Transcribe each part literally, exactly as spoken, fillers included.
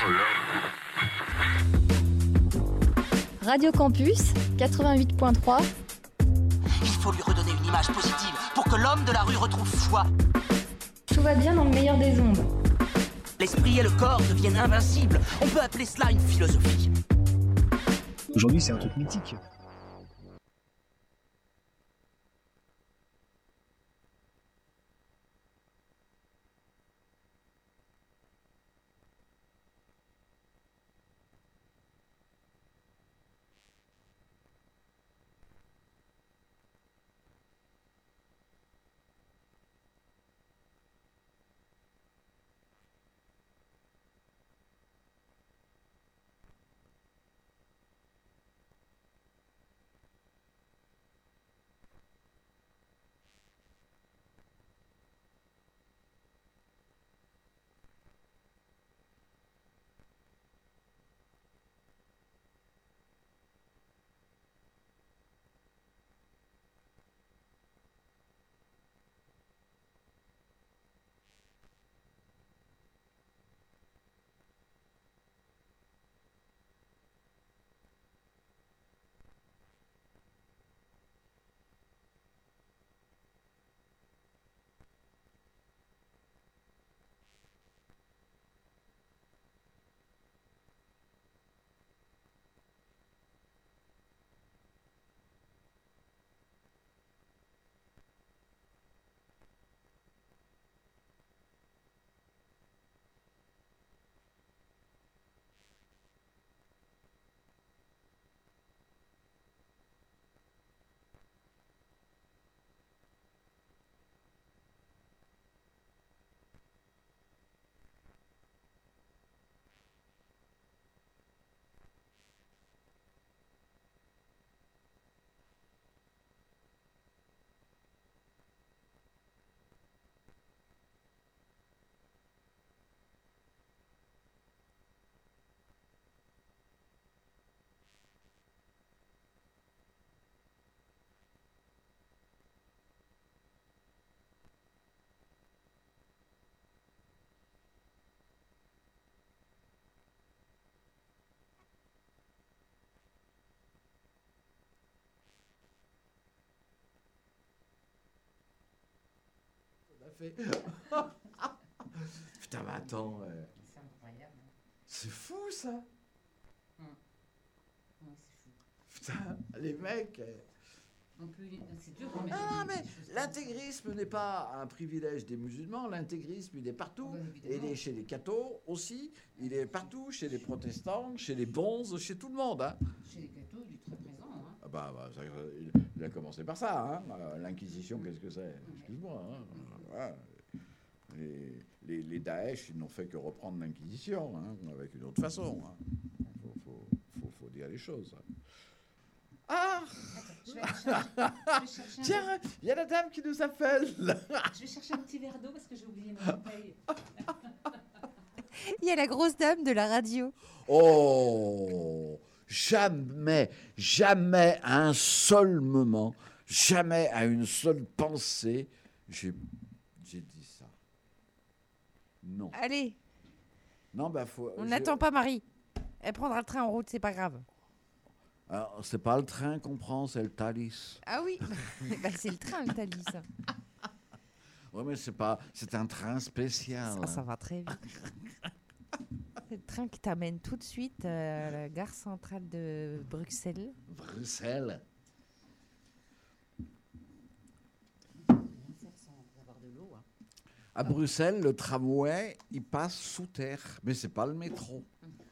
Radio Campus, quatre-vingt-huit point trois. Il faut lui redonner une image positive pour que l'homme de la rue retrouve foi. Tout va bien dans le meilleur des ondes. L'esprit et le corps deviennent invincibles. On peut appeler cela une philosophie. Aujourd'hui, c'est un truc mythique. Fait. Putain, mais attends. Euh... C'est incroyable. C'est fou, ça. Hum. Non, c'est fou. Putain, les mecs. Euh... On peut... C'est dur. Mais ah, mais l'intégrisme n'est pas un privilège des musulmans. L'intégrisme, il est partout. Oh, bah, il est chez les cathos aussi. Il est partout, chez les protestants, chez les bonzes, chez tout le monde. Hein. Chez les cathos, il est très présent. Hein. Ah bah, bah ça, il, il a commencé par ça. Hein. L'Inquisition, qu'est-ce que c'est? Excuse-moi. Hein. Ouais. Les, les, les Daesh, ils n'ont fait que reprendre l'Inquisition, hein, avec une autre façon. Il hein. faut, faut, faut, faut dire les choses. Ah Attends, je vais, chercher, je vais chercher Tiens, il y a la dame qui nous appelle. Je vais chercher un petit verre d'eau parce que j'ai oublié ma bouteille. Il y a la grosse dame de la radio. Oh, jamais, jamais à un seul moment, jamais à une seule pensée, j'ai, j'ai dit ça. Non. Allez. Non, bah faut. On n'attend pas Marie. Elle prendra le train en route, c'est pas grave. Alors, c'est pas le train qu'on prend, c'est le Thalys. Ah oui, bah, c'est le train, le Thalys. Oui, mais c'est pas, c'est un train spécial. Ça, ça va très vite. C'est le train qui t'amène tout de suite à la gare centrale de Bruxelles. Bruxelles. À Bruxelles, le tramway, il passe sous terre, mais c'est pas le métro.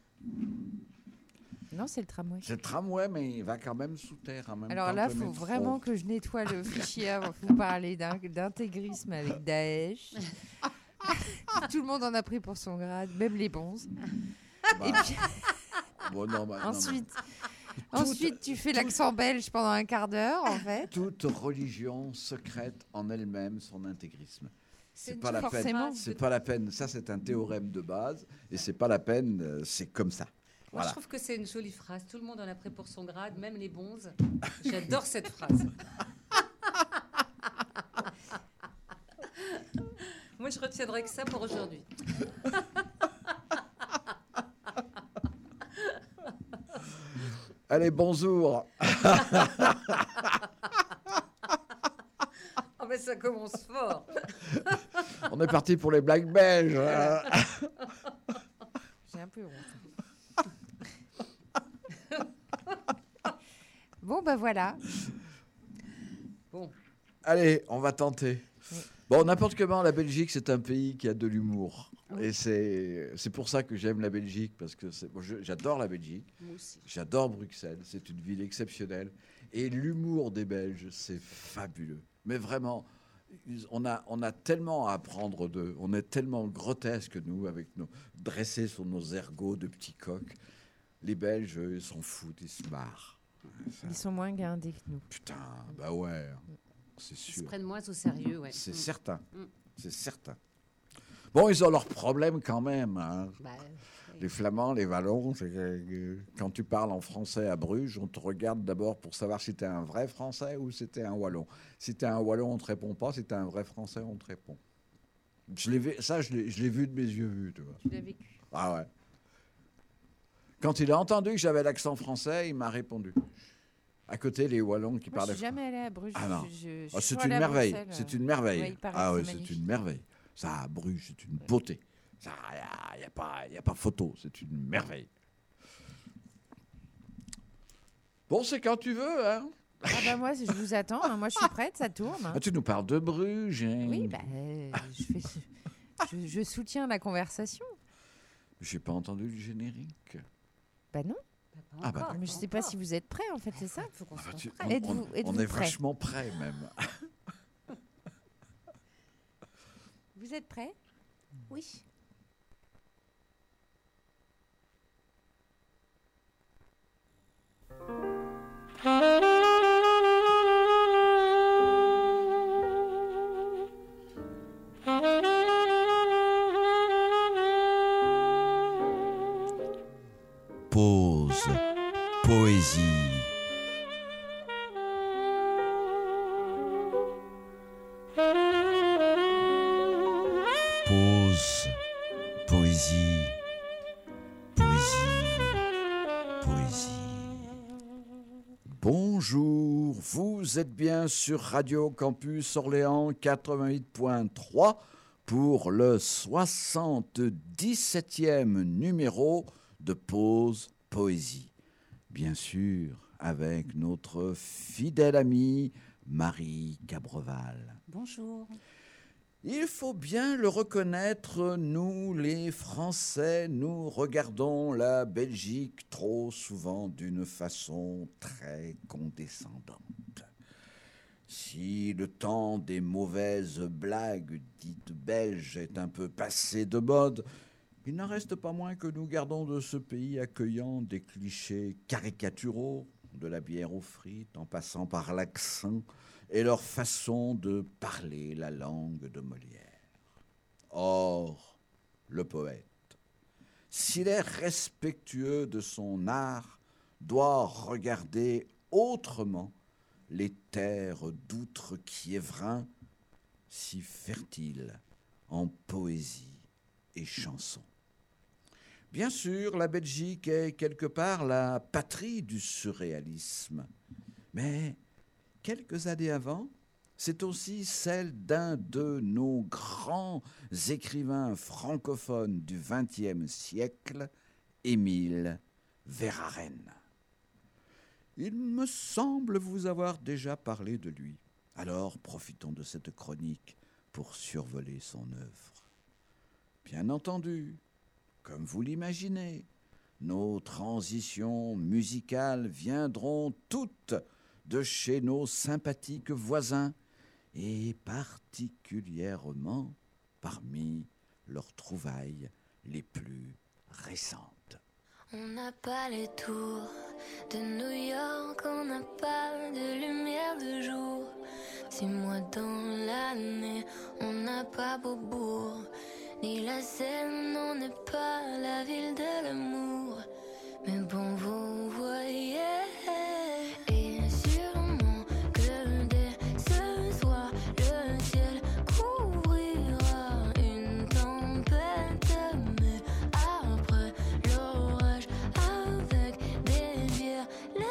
Non, c'est le tramway. C'est le tramway, mais il va quand même sous terre en même Alors temps là, que il le faut métro. vraiment que je nettoie le fichier avant de vous parler d'in- d'intégrisme avec Daesh. Tout le monde en a pris pour son grade, même les bonzes. Bah, Et puis, bon, non, bah, non, ensuite, mais- ensuite, tu fais l'accent belge pendant un quart d'heure, en fait. Toute religion secrète en elle-même son intégrisme. C'est C'est pas la forcément. peine. C'est pas la peine. Ça, c'est un théorème de base, et c'est pas la peine. euh, C'est comme ça. Moi, Voilà. je trouve que c'est une jolie phrase. Tout le monde en a pris pour son grade, même les bonzes. J'adore cette phrase. Moi, je retiendrai que ça pour aujourd'hui. Allez, bonjour. Oh, mais ça commence fort. On est parti pour les blagues belges. hein. J'ai un peu honte. Bon, ben voilà. Bon, Allez, on va tenter. Oui. Bon, n'importe comment, la Belgique, c'est un pays qui a de l'humour. Et c'est c'est pour ça que j'aime la Belgique, parce que c'est- bon, je- j'adore la Belgique, moi aussi. j'adore Bruxelles, c'est une ville exceptionnelle. Et l'humour des Belges, c'est fabuleux. Mais vraiment, ils- on a, on a tellement à apprendre d'eux. On est tellement grotesques, nous, avec nos dressés sur nos ergots de petits coqs. Les Belges, eux, ils s'en foutent, ils se marrent. Ça- Ils sont moins guindés que nous. Putain, bah ouais, c'est Ils se sûr. prennent moins au sérieux, ouais. C'est Mm. certain. Mm. C'est certain. Bon, ils ont leurs problèmes quand même. hein. Bah, Les Flamands, les Wallons, c'est que, euh, quand tu parles en français à Bruges, on te regarde d'abord pour savoir si tu es un vrai Français ou si tu es un Wallon. Si tu es un Wallon, on ne te répond pas. Si tu es un vrai Français, on te répond. Je l'ai vu- ça, je l'ai je l'ai vu de mes yeux vus. Tu vois. Tu l'as vécu. Ah ouais. Quand il a entendu que j'avais l'accent français, il m'a répondu. À côté, les Wallons qui Moi, je parlaient suis jamais allée à Bruges. Ah non. Je- je- je Ah, suis c'est toujours une allée à merveille. Bruxelles, C'est euh. une merveille. Ouais, il paraît ah que oui, c'est c'est magnifique. une merveille. Ça, à Bruges, c'est une beauté. Il n'y a, y a pas, y a pas photo. C'est une merveille. Bon, c'est quand tu veux. Hein. Ah bah moi, je vous attends. hein. Moi, je suis prête. Ça tourne. hein. Ah, tu nous parles de Bruges. hein. Oui, bah, euh, je, fais- je- je soutiens la conversation. J'ai pas entendu le générique. Bah non. bah, pas Ah, bah, encore, Mais je pas sais pas encore. si vous êtes prêts, en fait, c'est ça. Faut qu'on Ah, soit tu- prêt. on, Êtes-vous- on- êtes-vous on est prêts vachement prêts même. Vous êtes prêts? Oui. Pause. Poésie. Pause. Poésie. Poésie. Poésie. Bonjour, vous êtes bien sur Radio Campus Orléans quatre-vingt-huit point trois pour le soixante-dix-septième numéro de Pause Poésie. Bien sûr, avec notre fidèle amie Marie Cabreval. Bonjour. Il faut bien le reconnaître, nous les Français, nous regardons la Belgique trop souvent d'une façon très condescendante. Si le temps des mauvaises blagues dites belges est un peu passé de mode, il n'en reste pas moins que nous gardons de ce pays accueillant des clichés caricaturaux, de la bière aux frites en passant par l'accent et leur façon de parler la langue de Molière. Or, le poète, s'il est respectueux de son art, doit regarder autrement les terres d'outre-Quiévrin, si fertiles en poésie et chanson. Bien sûr, la Belgique est quelque part la patrie du surréalisme, mais quelques années avant, c'est aussi celle d'un de nos grands écrivains francophones du vingtième siècle, Émile Verhaeren. Il me semble vous avoir déjà parlé de lui. Alors profitons de cette chronique pour survoler son œuvre. Bien entendu, comme vous l'imaginez, nos transitions musicales viendront toutes de chez nos sympathiques voisins et particulièrement parmi leurs trouvailles les plus récentes. On n'a pas les tours de New York, on n'a pas de lumière de jour. Six mois dans l'année, on n'a pas Beaubourg, ni la Seine, on n'est pas la ville de l'amour. Mais bon, vous voyez, et sûrement que dès ce soir, le ciel couvrira une tempête. Mais après l'orage, avec des violets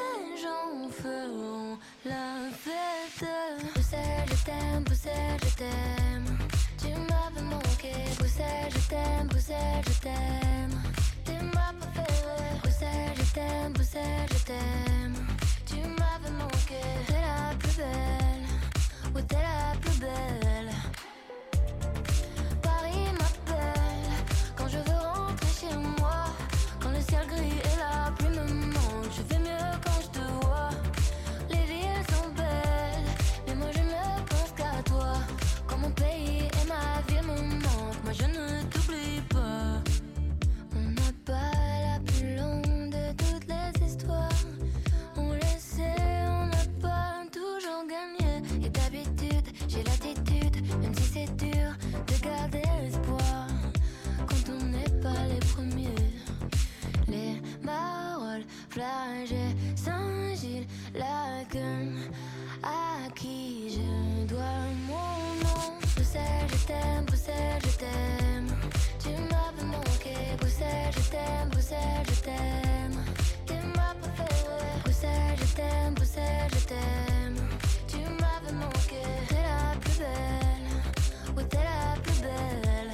plage, Saint-Gilles, Lagune, à qui je dois mon nom. Bruxelles, je t'aime, Bruxelles, je t'aime. Tu m'as manqué, Bruxelles, je t'aime, Bruxelles, je t'aime. Tu m'as préféré, Bruxelles, je t'aime, Bruxelles, je t'aime. Tu m'avais manqué, t'es la plus belle, oui t'es la plus belle.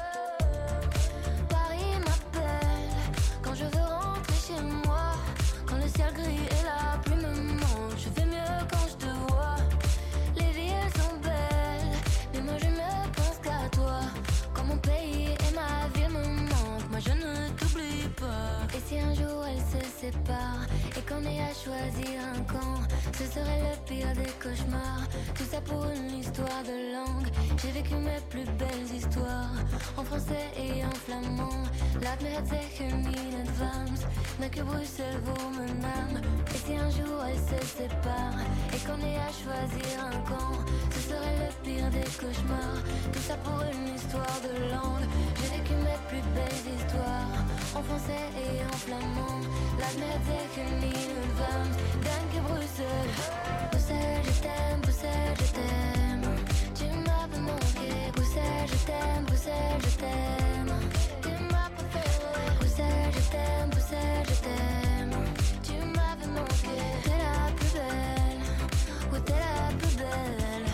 Paris m'appelle quand je veux rentrer chez moi. Quand le ciel gris et la pluie me manquent, je fais mieux quand je te vois. Les villes sont belles, mais moi je ne pense qu'à toi. Quand mon pays et ma ville me manquent, moi je ne t'oublie pas. Et si un jour elles se séparent et qu'on ait à choisir un camp, ce serait le pire des cauchemars. Tout ça pour une histoire de langue. J'ai vécu mes plus belles histoires en français et en flamand. Laat me het zeggen in advance, mais que Bruxelles vaut mon âme. Et si un jour elles se séparent et qu'on ait à choisir un camp, ce serait le pire des cauchemars. Tout ça pour une histoire de langue. J'ai vécu mes plus belles histoires en français et en flamand. Laat me het zeggen in advance, dank je Bruxelles. Bruxelles, je t'aime, Bruxelles, je t'aime. Tu m'avais manqué, Bruxelles, je t'aime, Bruxelles, je t'aime. Tu m'as préféré, Bruxelles, je t'aime, Bruxelles, je t'aime. Tu m'avais manqué, t'es la plus belle, oui t'es la plus belle.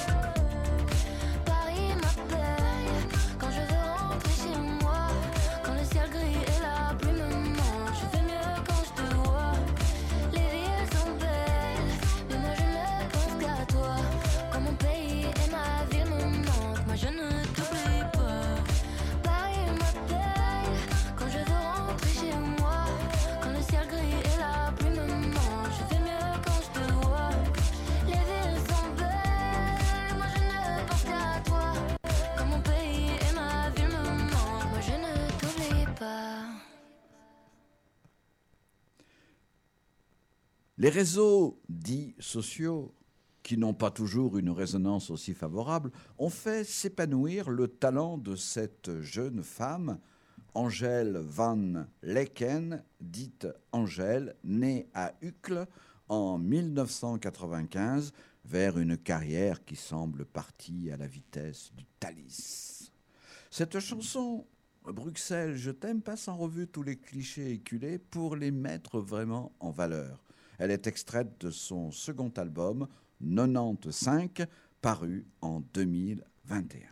Paris m'appelle quand je veux rentrer chez moi. Quand le ciel gris et la pluie me manquent, je fais mieux quand je te vois. Les villes sont belles, mais moi je ne pense qu'à toi. Quand mon pays et ma ville me manquent, moi je ne t'oublie pas. Paris m'appelle quand je veux rentrer chez moi. Quand le ciel gris et la pluie me manquent, je fais mieux quand je te vois. Les villes sont belles, moi je ne pense qu'à toi. Quand mon pays et ma ville me manquent, moi je ne t'oublie pas. Les réseaux dits sociaux, qui n'ont pas toujours une résonance aussi favorable, ont fait s'épanouir le talent de cette jeune femme, Angèle van Lecken, dite Angèle, née à Uccle en mille neuf cent quatre-vingt-quinze, vers une carrière qui semble partie à la vitesse du Thalys. Cette chanson, Bruxelles, je t'aime, passe en revue tous les clichés éculés pour les mettre vraiment en valeur. Elle est extraite de son second album, quatre-vingt-quinze, paru en deux mille vingt et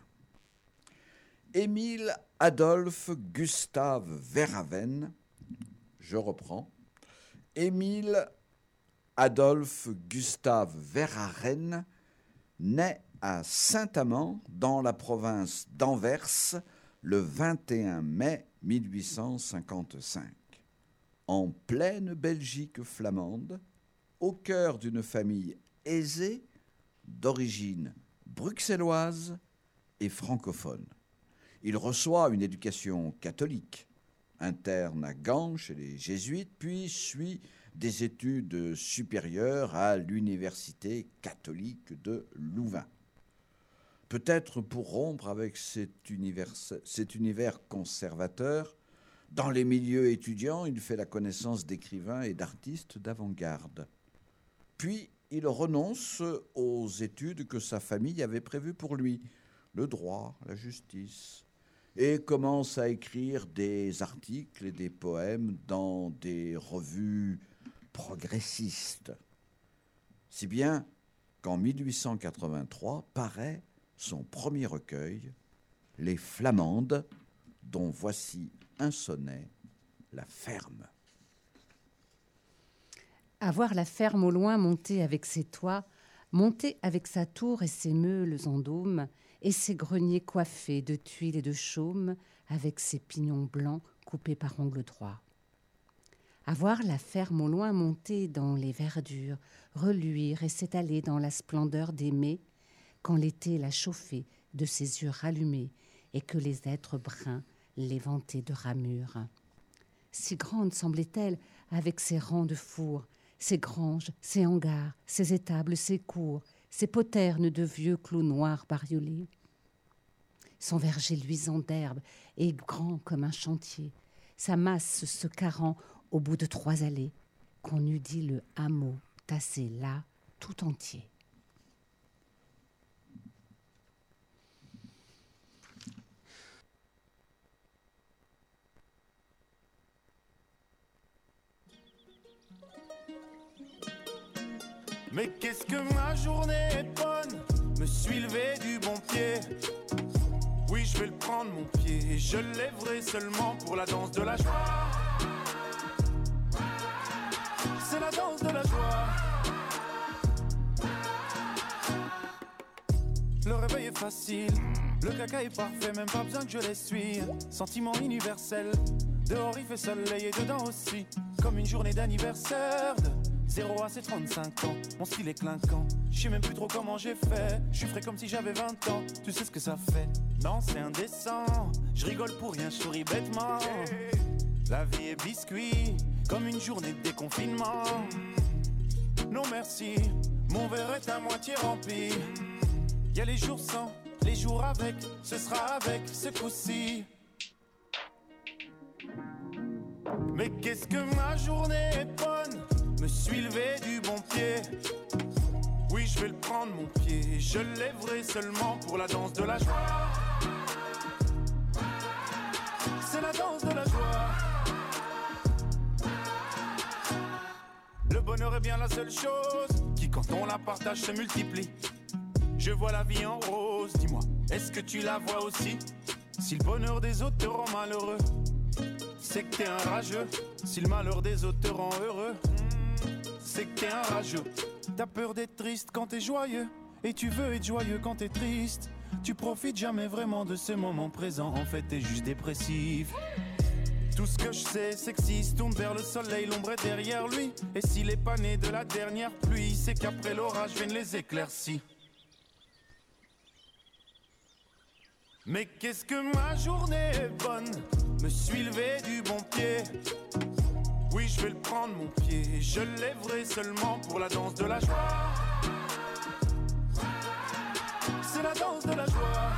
un. Émile Adolphe Gustave Verhaeren, je reprends, Émile Adolphe Gustave Verhaeren naît à Saint-Amand, dans la province d'Anvers, le vingt et un mai mille huit cent cinquante-cinq. En pleine Belgique flamande, au cœur d'une famille aisée, d'origine bruxelloise et francophone. Il reçoit une éducation catholique, interne à Gand chez les jésuites, puis suit des études supérieures à l'université catholique de Louvain. Peut-être pour rompre avec cet univers, cet univers conservateur, dans les milieux étudiants, il fait la connaissance d'écrivains et d'artistes d'avant-garde. Puis, il renonce aux études que sa famille avait prévues pour lui, le droit, la justice, et commence à écrire des articles et des poèmes dans des revues progressistes. Si bien qu'en mille huit cent quatre-vingt-trois paraît son premier recueil, Les Flamandes, dont voici un sonnet, La Ferme. À voir la ferme au loin monter avec ses toits, monter avec sa tour et ses meules en dôme, et ses greniers coiffés de tuiles et de chaume, avec ses pignons blancs coupés par ongles droits. À voir la ferme au loin monter dans les verdures, reluire et s'étaler dans la splendeur des mets, quand l'été l'a chauffée de ses yeux rallumés, et que les êtres bruns l'éventaient de ramures. Si grande semblait-elle avec ses rangs de fours, ses granges, ses hangars, ses étables, ses cours, ses poternes de vieux clous noirs bariolés. Son verger luisant d'herbe et grand comme un chantier, sa masse se carrant au bout de trois allées, qu'on eût dit le hameau tassé là, tout entier. Mais qu'est-ce que ma journée est bonne, me suis levé du bon pied. Oui, je vais le prendre mon pied et je le lèverai seulement pour la danse de la joie. C'est la danse de la joie. Le réveil est facile, le caca est parfait, même pas besoin que je l'essuie. Sentiment universel, dehors il fait soleil et dedans aussi. Comme une journée d'anniversaire de zéro à ses trente-cinq ans, mon style est clinquant. Je sais même plus trop comment j'ai fait. Je suis frais comme si j'avais vingt ans. Tu sais ce que ça fait? Non, c'est indécent. Je rigole pour rien, je souris bêtement. La vie est biscuit, comme une journée de déconfinement. Non merci, mon verre est à moitié rempli. Y'a les jours sans, les jours avec, ce sera avec ce coup-ci. Mais qu'est-ce que ma journée est bonne, me suis levé du bon pied. Oui, je vais le prendre mon pied, je le lèverai seulement pour la danse de la joie. C'est la danse de la joie. Le bonheur est bien la seule chose qui, quand on la partage, se multiplie. Je vois la vie en rose, dis-moi, est-ce que tu la vois aussi? Si le bonheur des autres te rend malheureux, c'est que t'es un rageux. Si le malheur des autres te rend heureux, c'est que t'es un rageux. T'as peur d'être triste quand t'es joyeux, et tu veux être joyeux quand t'es triste. Tu profites jamais vraiment de ce moment présent, en fait t'es juste dépressif. Tout ce que je sais, c'est que s'il se tourne vers le soleil, l'ombre est derrière lui. Et s'il est pas né de la dernière pluie, c'est qu'après l'orage viennent les éclaircies. Mais qu'est-ce que ma journée est bonne, me suis levé du bon pied. Oui, je vais le prendre mon pied, je le lèverai seulement pour la danse de la joie. C'est la danse de la joie.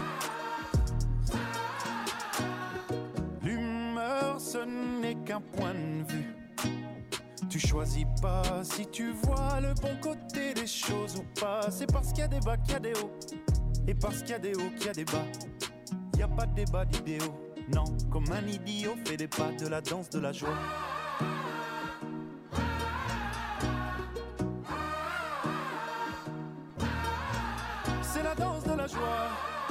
L'humeur, ce n'est qu'un point de vue. Tu choisis pas si tu vois le bon côté des choses ou pas. C'est parce qu'il y a des bas qu'il y a des hauts, et parce qu'il y a des hauts qu'il y a des bas. Y a pas de débat d'idéaux, non, comme un idiot fait des pas de la danse de la joie. C'est la danse de la joie.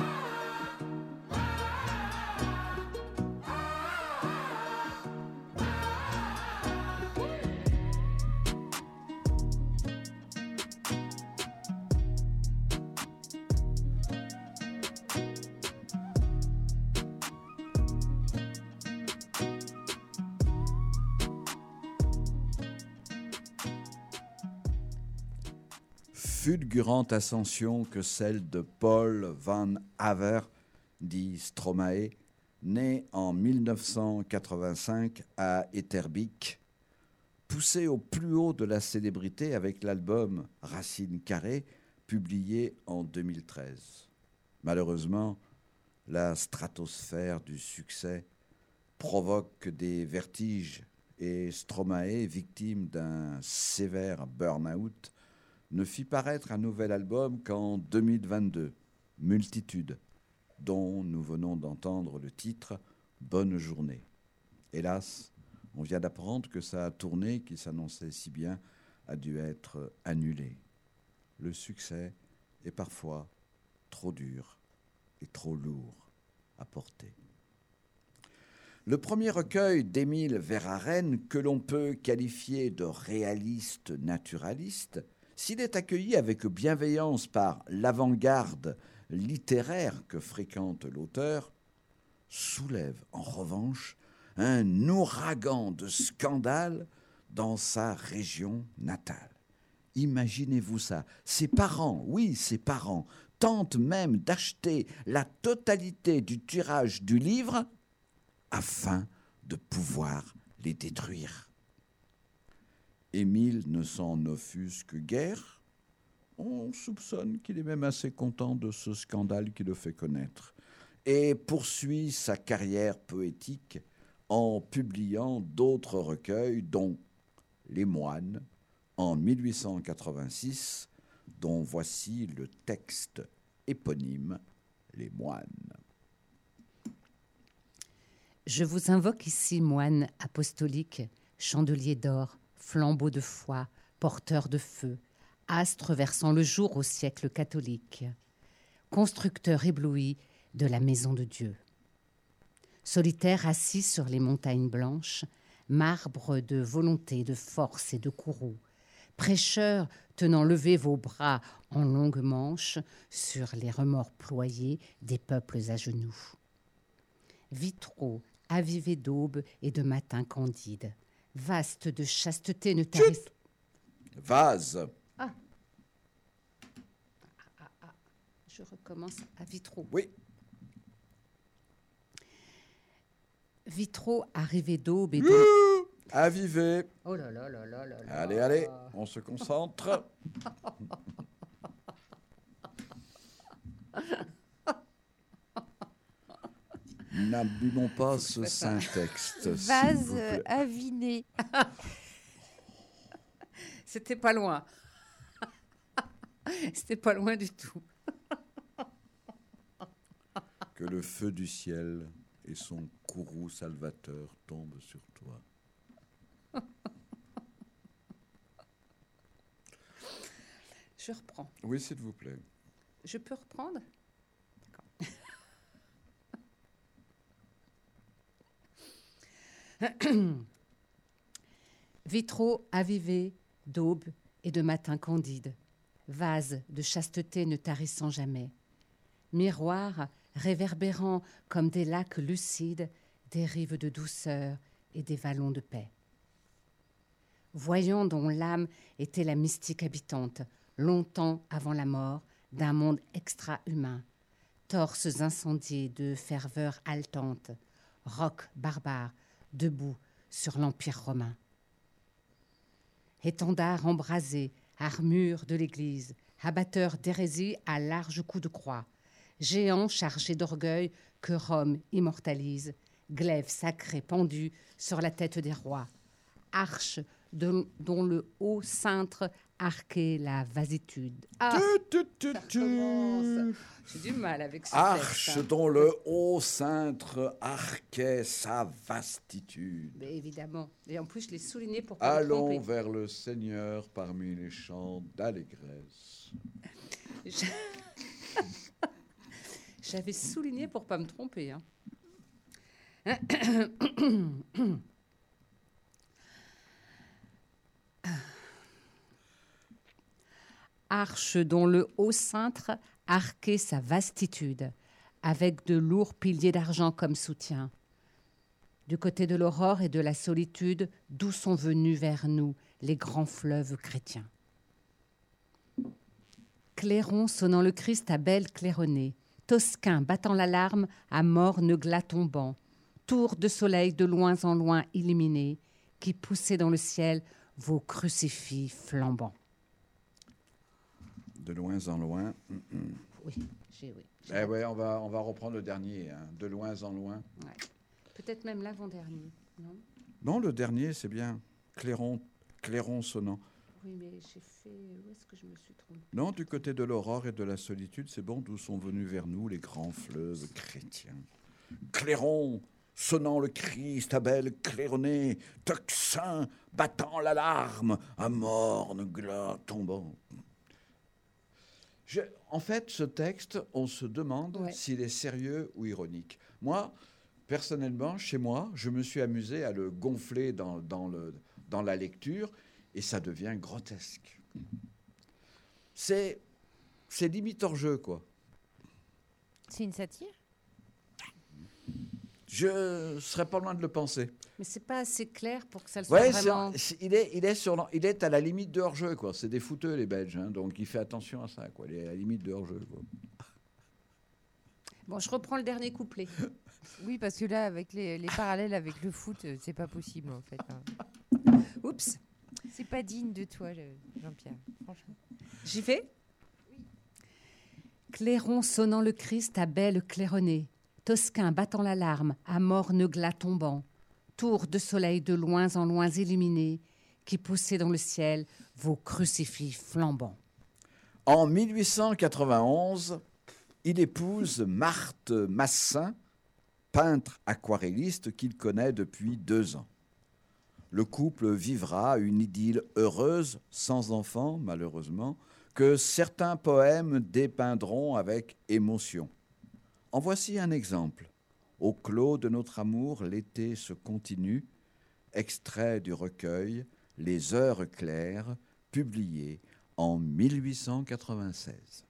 Fulgurante ascension que celle de Paul van Haver, dit Stromae, né en mille neuf cent quatre-vingt-cinq à Etterbeek, poussé au plus haut de la célébrité avec l'album Racine carrée, publié en deux mille treize. Malheureusement, la stratosphère du succès provoque des vertiges et Stromae, victime d'un sévère burn-out, ne fit paraître un nouvel album qu'en deux mille vingt-deux, Multitude, dont nous venons d'entendre le titre « Bonne journée ». Hélas, on vient d'apprendre que sa tournée, qui s'annonçait si bien, a dû être annulée. Le succès est parfois trop dur et trop lourd à porter. Le premier recueil d'Émile Verhaeren, que l'on peut qualifier de réaliste naturaliste, s'il est accueilli avec bienveillance par l'avant-garde littéraire que fréquente l'auteur, soulève en revanche un ouragan de scandales dans sa région natale. Imaginez-vous ça, ses parents, oui, ses parents, tentent même d'acheter la totalité du tirage du livre afin de pouvoir les détruire. Émile ne s'en offusque guère. On soupçonne qu'il est même assez content de ce scandale qui le fait connaître et poursuit sa carrière poétique en publiant d'autres recueils, dont Les Moines, en mille huit cent quatre-vingt-six, dont voici le texte éponyme, Les Moines. Je vous invoque ici, moines apostoliques, chandeliers d'or, flambeaux de foi, porteurs de feu, astres versant le jour au siècle catholique, constructeurs éblouis de la maison de Dieu. Solitaires assis sur les montagnes blanches, marbre de volonté, de force et de courroux, prêcheurs tenant levés vos bras en longues manches sur les remords ployés des peuples à genoux. Vitraux avivés d'aube et de matin candide, vastes de chasteté ne tarissent... Vase. Ah. Ah, ah. Je recommence à vitraux. Oui. Vitraux arrivés d'aube et de... Avivez. Oh là là là là là là. Allez, allez, on se concentre. N'abîmons pas ce saint texte. Vase aviné. C'était pas loin. C'était pas loin du tout. Que le feu du ciel et son courroux salvateur tombent sur toi. Je reprends. Oui, s'il vous plaît. Je peux reprendre ? D'accord. Vitraux avivés d'aube et de matin candide, vases de chasteté ne tarissant jamais, miroirs réverbérant comme des lacs lucides, des rives de douceur et des vallons de paix. Voyant dont l'âme était la mystique habitante, longtemps avant la mort, d'un monde extra-humain, torses incendiés de ferveur haletante, rocs barbares, debout sur l'Empire romain. Étendards embrasés, armure de l'Église, abatteurs d'hérésie à large coup de croix, géants chargés d'orgueil que Rome immortalise, glaive sacré pendu sur la tête des rois, arche de, dont le haut cintre arquait la vasitude. Ah, tu, tu, tu, tu. J'ai du mal avec ce Arche texte, hein. dont le haut cintre arquait sa vastitude. Mais évidemment. Et en plus, je l'ai souligné pour pas me Allons tromper. vers le Seigneur parmi les chants d'allégresse. Je- J'avais souligné pour pas me tromper. Hein. Arche dont le haut cintre arquait sa vastitude, avec de lourds piliers d'argent comme soutien. Du côté de l'aurore et de la solitude, d'où sont venus vers nous les grands fleuves chrétiens. Clairon sonnant le Christ à belle claironnée, Tosquin battant l'alarme à morne glas tombant, tours de soleil de loin en loin illuminés, qui poussaient dans le ciel vos crucifix flambants. De loin en loin. Oui, j'ai oui. j'ai- Eh ouais, on va, on va reprendre le dernier. Hein. De loin en loin. ouais. Peut-être même l'avant-dernier, non? Non, le dernier, c'est bien. Clairon, clairon sonnant. Oui, mais j'ai fait... Où est-ce que je me suis trompée? Non, du côté de l'aurore et de la solitude, c'est bon, d'où sont venus vers nous les grands fleuves chrétiens. Clairon, sonnant le Christ à belle claironnée, tocsin, battant l'alarme, à morne glas tombant. Je, en fait, ce texte, on se demande Ouais. s'il est sérieux ou ironique. Moi, personnellement, chez moi, je me suis amusé à le gonfler dans, dans, le, dans la lecture, et ça devient grotesque. C'est, c'est limite hors jeu, quoi. C'est une satire? Je serais pas loin de le penser. Mais c'est pas assez clair pour que ça le soit Ouais, vraiment... c'est- c'est- il, est, il, est sur, l'en- il est à la limite de hors-jeu, quoi. C'est des fouteux, les Belges, hein, donc il fait attention à ça, quoi. Il est à la limite de hors-jeu, quoi. Bon, je reprends le dernier couplet. Oui, parce que là, avec les, les parallèles avec le foot, euh, c'est pas possible en fait. hein. Oups, C'est pas digne de toi, je- Jean-Pierre. Franchement. j'y vais? Clairon sonnant le Christ à belle claironnée, Tosquin battant l'alarme à morne glas tombant, tours de soleil de loin en loin illuminés, qui poussez dans le ciel vos crucifix flambants. En mille huit cent quatre-vingt-onze, il épouse Marthe Massin, peintre aquarelliste qu'il connaît depuis deux ans. Le couple vivra une idylle heureuse, sans enfants malheureusement, que certains poèmes dépeindront avec émotion. En voici un exemple. Au clos de notre amour, l'été se continue, extrait du recueil Les Heures claires, publié en mille huit cent quatre-vingt-seize.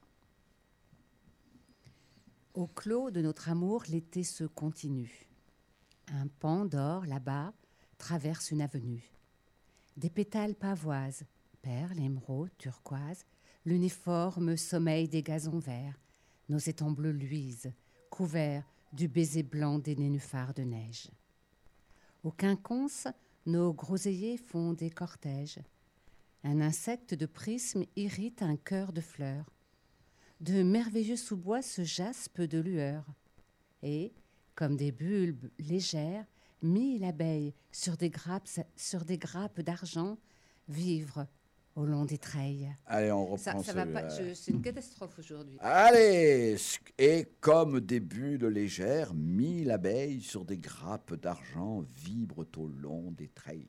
Au clos de notre amour, l'été se continue. Un pan d'or, là-bas, traverse une avenue. Des pétales pavoises, perles, émeraudes, turquoises, l'uniforme sommeil des gazons verts, nos étangs bleus luisent, couverts du baiser blanc des nénuphars de neige. Au quinconce, nos groseilliers font des cortèges. Un insecte de prisme irrite un cœur de fleurs. De merveilleux sous-bois se jaspent de lueurs. Et, comme des bulbes légères, mille abeilles sur des grappes, sur des grappes d'argent vivent au long des treilles. Allez, on reprend Ça, ça va pas, celui-là. je- c'est une catastrophe aujourd'hui. Allez, et comme des bulles légères, mille abeilles sur des grappes d'argent vibrent au long des treilles.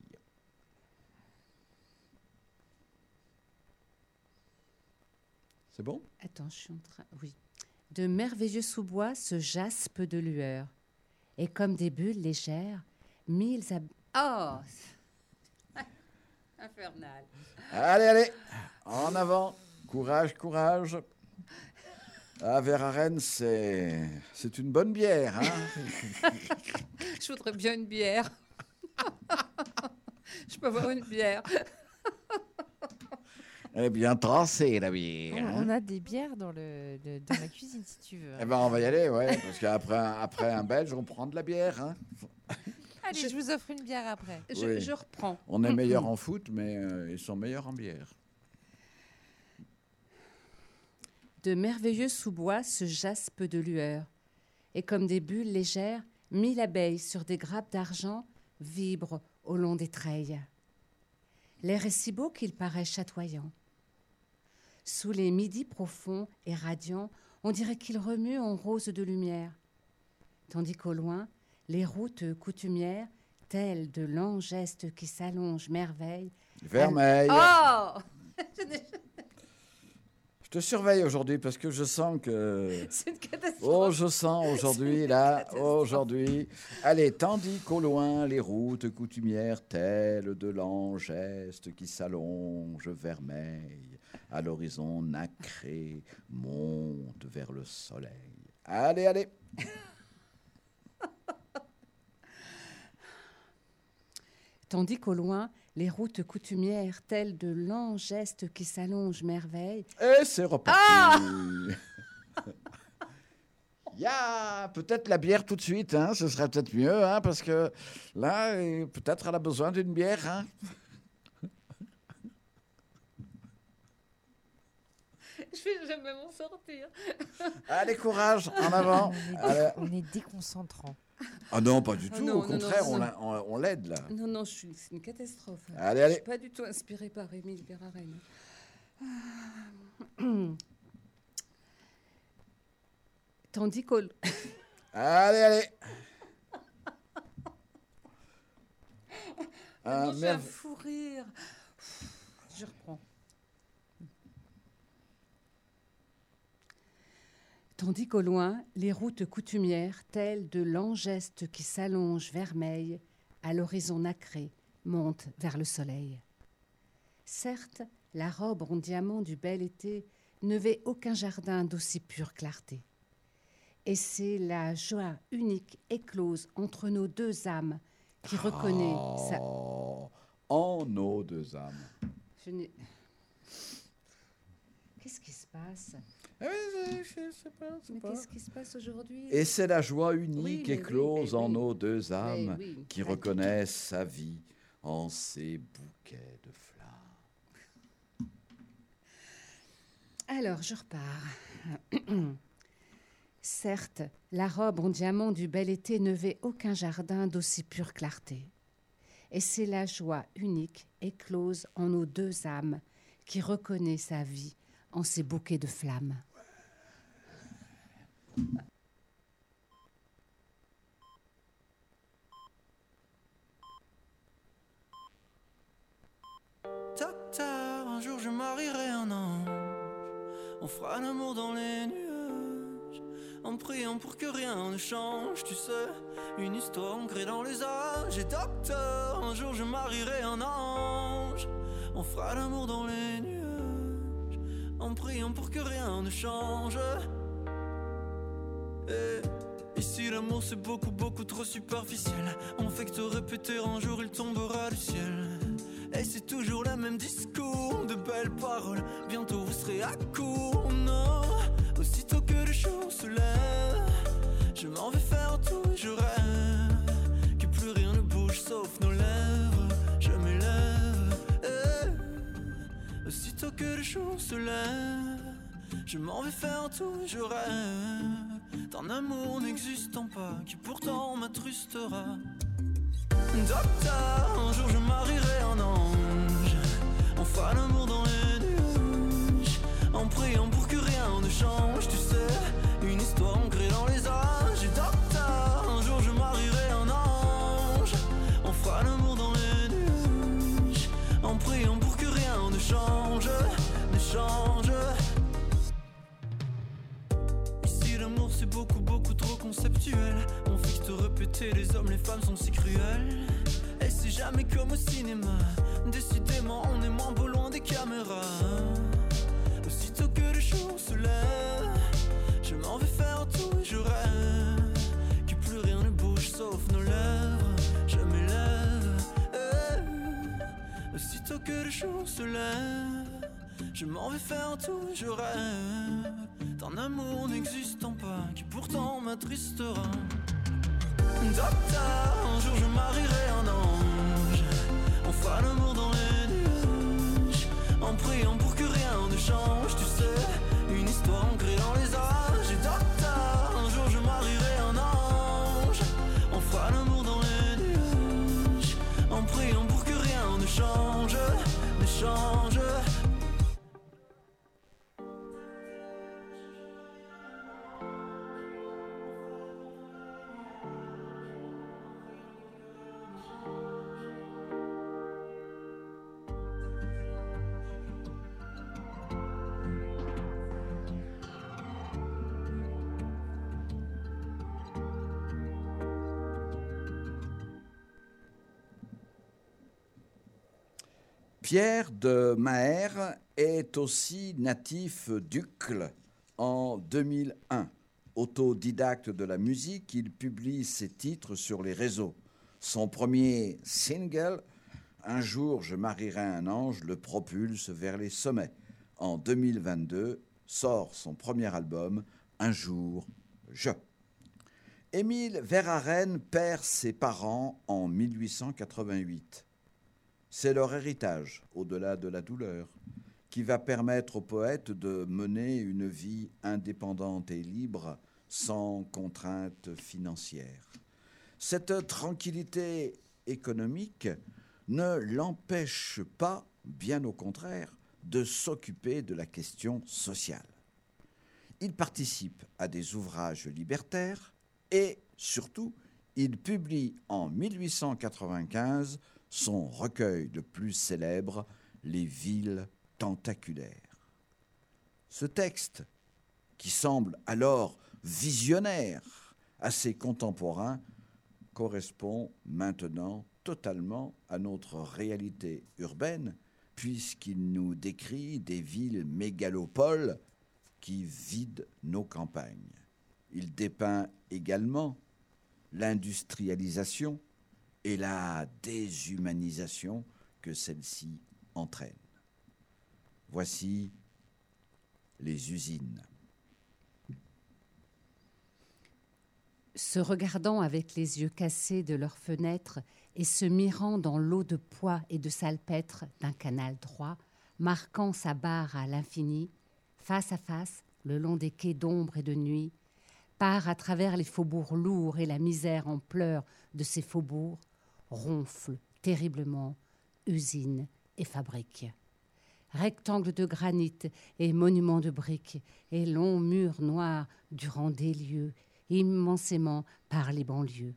C'est bon? Attends, je suis en train... Oui. De merveilleux sous-bois se jaspent de lueurs. Et comme des bulles légères, mille ab... Oh! Infernal. Allez, allez, en avant, courage, courage. Ah, Verhaeren, c'est c'est une bonne bière, hein. Je voudrais bien une bière. Je peux avoir une bière. Elle est bien tracée, la On, bière. hein. on a des bières dans, le, le- dans la cuisine, si tu veux. Eh ben, on va y aller, ouais, parce qu'après un- après un Belge, on prend de la bière, hein. Allez, je... vous offre une bière après. Je, Oui. je reprends. On est meilleur en foot, mais euh, ils sont meilleurs en bière. De merveilleux sous-bois se jaspent de lueurs. Et comme des bulles légères, mille abeilles sur des grappes d'argent vibrent au long des treilles. L'air est si beau qu'il paraît chatoyant. Sous les midis profonds et radiants, on dirait qu'il remue en rose de lumière. Tandis qu'au loin, les routes coutumières, telles de lents gestes qui s'allongent merveille. Vermeil. Oh! Je te surveille aujourd'hui parce que je sens que... C'est une catastrophe. Oh, je sens aujourd'hui, là, aujourd'hui. Allez, tandis qu'au loin, les routes coutumières, telles de lents gestes qui s'allongent vermeil, à l'horizon nacré, montent vers le soleil. Allez, allez. Tandis qu'au loin, les routes coutumières, telles de lents gestes qui s'allongent merveille. Et c'est reparti. Ah Ya, peut-être la bière tout de suite, hein, ce serait peut-être mieux, hein, parce que là, euh, peut-être elle a besoin d'une bière. Hein. Je vais jamais m'en sortir. Allez, courage, en avant. On est, Allez. on est déconcentrant. Ah non, pas du Ah tout, non, au non, contraire, non, on, non. la- on- on l'aide là. Non, non, je suis, c'est une catastrophe. Allez, Je allez. suis pas du tout inspirée par Émile Verhaeren. Tandis qu'au... Allez, allez. Ah, Un j'ai un merve- fou rire. Je reprends. Tandis qu'au loin, les routes coutumières, telles de lents gestes qui s'allongent vermeil, à l'horizon nacré, montent vers le soleil. Certes, la robe en diamant du bel été ne vêt aucun jardin d'aussi pure clarté. Et c'est la joie unique éclose entre nos deux âmes qui reconnaît sa... Oh, en nos deux âmes. Je n'ai- Qu'est-ce qui se passe? Eh oui, je- je sais pas, je sais Mais pas. qu'est-ce qui se passe aujourd'hui? Et c'est la joie Oui, unique mais éclose oui, mais en oui. nos deux âmes Mais oui, qui bah, reconnaissent sa vie en ces bouquets de fleurs. Alors, je repars. Certes, la robe en diamant du bel été ne vêt aucun jardin d'aussi pure clarté. Et c'est la joie unique éclose en nos deux âmes qui reconnaît sa vie en ces bouquets de flammes. Docteur, un jour je marierai un ange. On fera l'amour dans les nuages, en priant pour que rien ne change. Tu sais, une histoire ancrée dans les âges. Et docteur, un jour je marierai un ange. On fera l'amour dans les nuages, en priant pour que rien ne change. Et ici l'amour c'est beaucoup beaucoup trop superficiel. On fait que te répéter un jour il tombera du ciel. Et c'est toujours le même discours, de belles paroles, bientôt vous serez à court. Non, aussitôt que le jour se lève, je m'en vais faire tout et je rêve que plus rien ne bouge sauf nos lèvres. Je m'élève, eh. Aussitôt que le jour se lève, je m'en vais faire tout et je rêve d'un amour n'existant pas qui pourtant m'attrustera. Docteur, un jour je marierai un ange. On fera l'amour dans les nuages, en priant pour que rien ne change. Tu sais, une histoire ancrée dans les âges. Et docteur, un jour je marierai un ange. On fera l'amour dans les nuages, en priant pour que rien ne change, ne change. Ici l'amour c'est beaucoup beaucoup trop conceptuel. On fait que te répéter, les hommes les femmes sont si cruels. Et c'est jamais comme au cinéma, décidément on est moins beau loin des caméras. Aussitôt que le jour se lève, je m'en vais faire tout et je rêve que plus rien ne bouge sauf nos lèvres. Je m'élève, eh. Aussitôt que le jour se lève, je m'en vais faire tout et je rêve d'un amour n'existant pas qui pourtant m'attristera. Docteur, un jour je marierai un ange. On fera l'amour dans les nuages, en priant pour que rien ne change. Tu sais, une histoire ancrée dans les âges. Et docteur, un jour je marierai un ange. On fera l'amour dans les nuages, en priant pour que rien ne change, ne change. Pierre de Maher est aussi natif d'Uccle en deux mille un. Autodidacte de la musique, il publie ses titres sur les réseaux. Son premier single, « Un jour je marierai un ange », le propulse vers les sommets. En deux mille vingt-deux, sort son premier album, « Un jour je ». Émile Verhaeren perd ses parents en mille huit cent quatre-vingt-huit. C'est leur héritage, au-delà de la douleur, qui va permettre au poète de mener une vie indépendante et libre, sans contraintes financières. Cette tranquillité économique ne l'empêche pas, bien au contraire, de s'occuper de la question sociale. Il participe à des ouvrages libertaires et, surtout, il publie en mille huit cent quatre-vingt-quinze son recueil le plus célèbre, « Les villes tentaculaires ». Ce texte, qui semble alors visionnaire à ses contemporains, correspond maintenant totalement à notre réalité urbaine, puisqu'il nous décrit des villes mégalopoles qui vident nos campagnes. Il dépeint également l'industrialisation et la déshumanisation que celle-ci entraîne. Voici les usines. Se regardant avec les yeux cassés de leurs fenêtres et se mirant dans l'eau de pois et de salpêtre d'un canal droit, marquant sa barre à l'infini, face à face, le long des quais d'ombre et de nuit, part à travers les faubourgs lourds et la misère en pleurs de ces faubourgs, ronfle, terriblement usine et fabrique. Rectangles de granit et monuments de briques et longs murs noirs durant des lieues, immensément par les banlieues.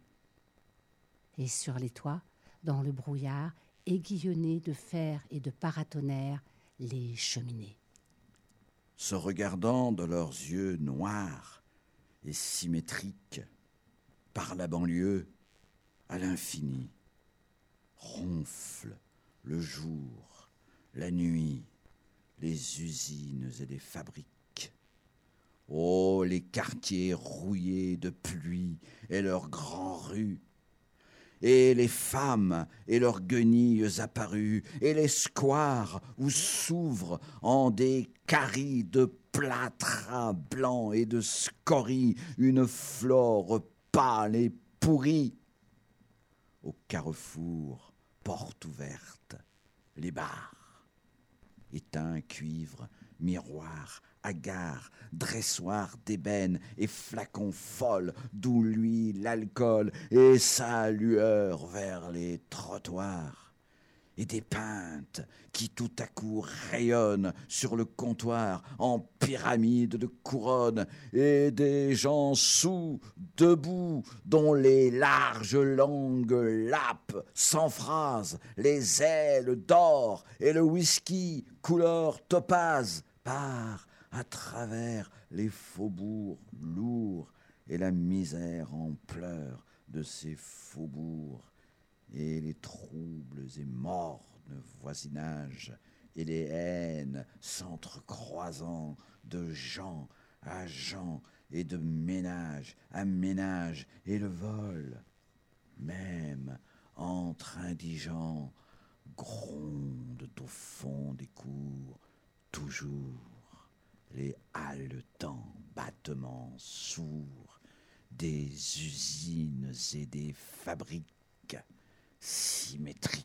Et sur les toits, dans le brouillard, aiguillonnés de fer et de paratonnerres, les cheminées. Se regardant de leurs yeux noirs et symétriques, par la banlieue, à l'infini, ronfle le jour, la nuit, les usines et les fabriques. Oh, les quartiers rouillés de pluie et leurs grandes rues, et les femmes et leurs guenilles apparues, et les squares où s'ouvrent en des caries de plâtras blancs et de scories une flore pâle et pourrie. Au carrefour, porte ouverte, les bars, éteint cuivre, miroir, hagard, dressoir d'ébène et flacons folles d'où luit l'alcool et sa lueur vers les trottoirs. Et des peintes qui tout à coup rayonnent sur le comptoir en pyramide de couronne, et des gens saouls, debout, dont les larges langues lapent, sans phrase, les ailes d'or et le whisky couleur topaze part à travers les faubourgs lourds et la misère en pleurs de ces faubourgs. Et les troubles et mornes voisinages, et les haines s'entrecroisant de gens à gens, et de ménage à ménage, et le vol, même entre indigents, gronde au fond des cours, toujours les haletants battements sourds des usines et des fabriques symétrique.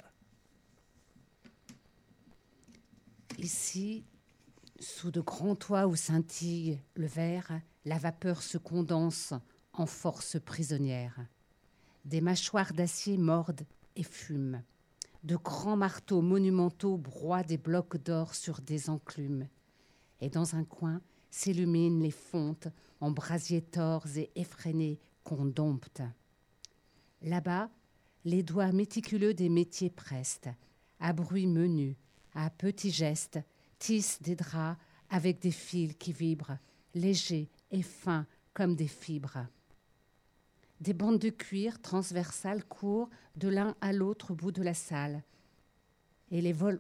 Ici, sous de grands toits où scintille le verre, la vapeur se condense en force prisonnière. Des mâchoires d'acier mordent et fument. De grands marteaux monumentaux broient des blocs d'or sur des enclumes. Et dans un coin s'illuminent les fontes en brasiers tors et effrénés qu'on dompte. Là-bas, les doigts méticuleux des métiers prestent, à bruit menu, à petits gestes, tissent des draps avec des fils qui vibrent, légers et fins comme des fibres. Des bandes de cuir transversales courent de l'un à l'autre bout de la salle. Et les vols...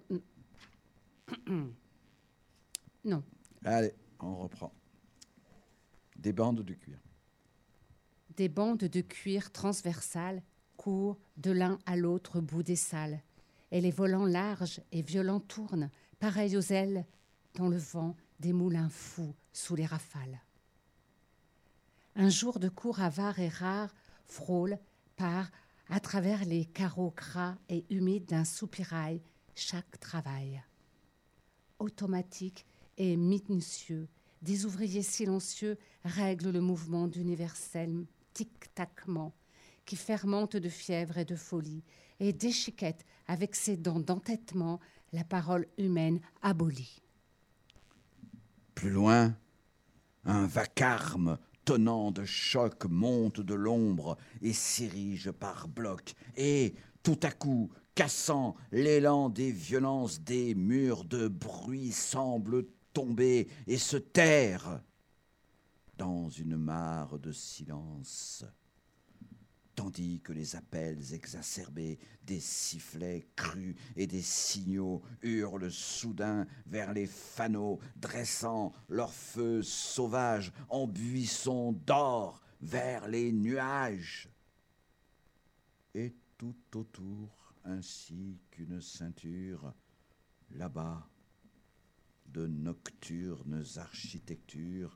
non. Allez, on reprend. Des bandes de cuir. Des bandes de cuir transversales courent de l'un à l'autre bout des salles, et les volants larges et violents tournent, pareils aux ailes, dans le vent des moulins fous sous les rafales. Un jour de cours avare et rare frôle par à travers les carreaux gras et humides d'un soupirail chaque travail. Automatique et minutieux, des ouvriers silencieux règlent le mouvement d'universel tic-tacement, qui fermente de fièvre et de folie, et déchiquette avec ses dents d'entêtement la parole humaine abolie. Plus loin, un vacarme tonnant de choc monte de l'ombre et s'érige par blocs, et, tout à coup, cassant l'élan des violences des murs de bruit, semble tomber et se taire dans une mare de silence. Tandis que les appels exacerbés des sifflets crus et des signaux hurlent soudain vers les fanaux, dressant leurs feux sauvages en buissons d'or vers les nuages. Et tout autour, ainsi qu'une ceinture, là-bas, de nocturnes architectures,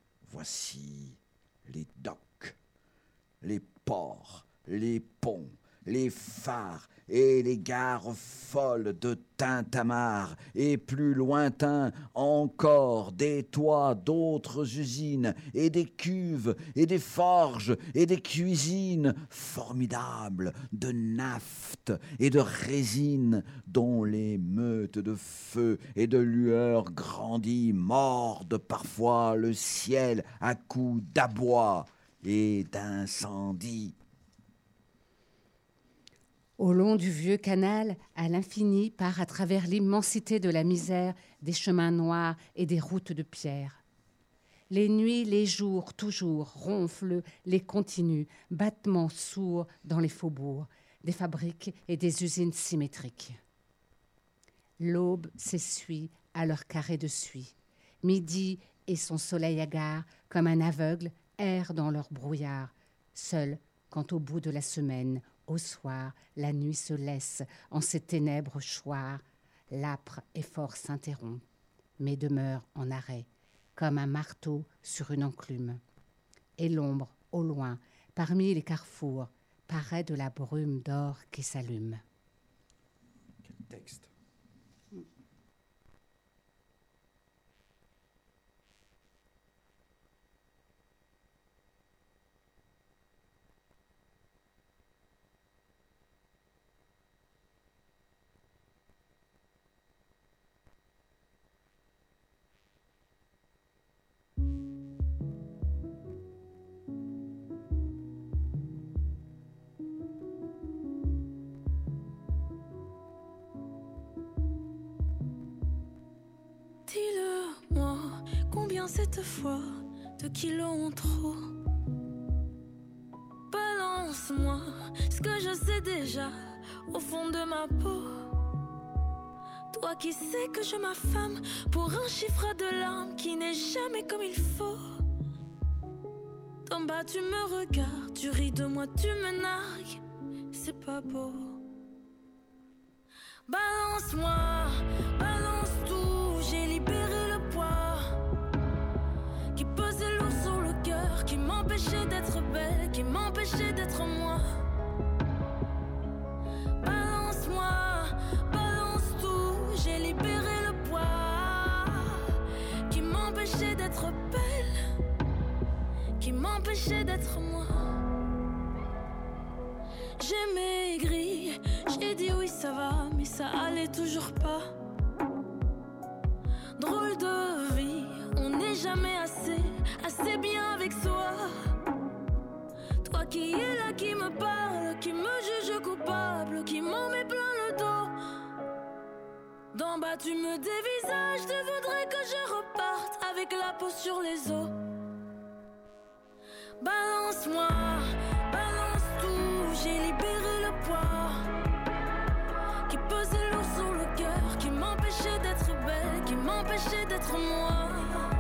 voici les docks, les ports, les ponts, les phares et les gares folles de Tintamarre, et plus lointain encore des toits d'autres usines, et des cuves, et des forges, et des cuisines formidables de naphte et de résine, dont les meutes de feu et de lueur grandies mordent parfois le ciel à coups d'abois et d'incendie. Au long du vieux canal, à l'infini part à travers l'immensité de la misère des chemins noirs et des routes de pierre. Les nuits, les jours, toujours, ronflent les continus, battements sourds dans les faubourgs, des fabriques et des usines symétriques. L'aube s'essuie à leur carré de suie. Midi et son soleil hagard, comme un aveugle, errent dans leur brouillard, seuls quand au bout de la semaine, au soir, la nuit se laisse en ces ténèbres choirs. L'âpre effort s'interrompt, mais demeure en arrêt, comme un marteau sur une enclume. Et l'ombre, au loin, parmi les carrefours, paraît de la brume d'or qui s'allume. Quel texte! Dis-le-moi, combien cette fois de kilos en trop? Balance-moi ce que je sais déjà au fond de ma peau. Toi qui sais que je m'affame pour un chiffre de larmes qui n'est jamais comme il faut. D'en bas tu me regardes, tu ris de moi, tu me nargues, c'est pas beau. Balance-moi, balance tout, j'ai libéré le poids qui pesait lourd sur le cœur, qui m'empêchait d'être belle, qui m'empêchait d'être moi. Balance-moi, balance tout, j'ai libéré le poids qui m'empêchait d'être belle, qui m'empêchait d'être moi. J'ai maigri, j'ai dit oui ça va, mais ça allait toujours pas. Drôle de vie, on n'est jamais assez, assez bien avec soi. Toi qui es là, qui me parle, qui me juge coupable, qui m'en met plein le dos. D'en bas tu me dévisages, tu voudrais que je reparte avec la peau sur les os. Balance-moi, balance tout, j'ai libéré le poids qui pesait lourd sur le cœur, qui m'empêchait d'être belle, qui m'empêchait d'être moi.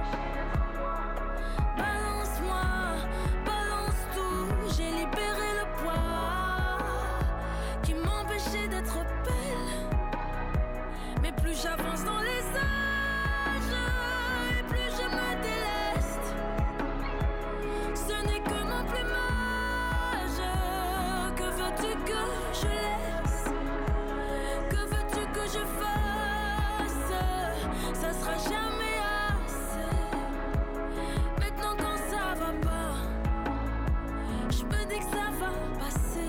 Balance-moi, balance tout, j'ai libéré le poids qui m'empêchait d'être belle. Mais plus j'avance dans les âges et plus je me déleste. Ce n'est que mon plumage, que veux-tu que je laisse? Que veux-tu que je fasse? Ça sera jamais assez. Maintenant quand ça va pas, je me dis que ça va passer.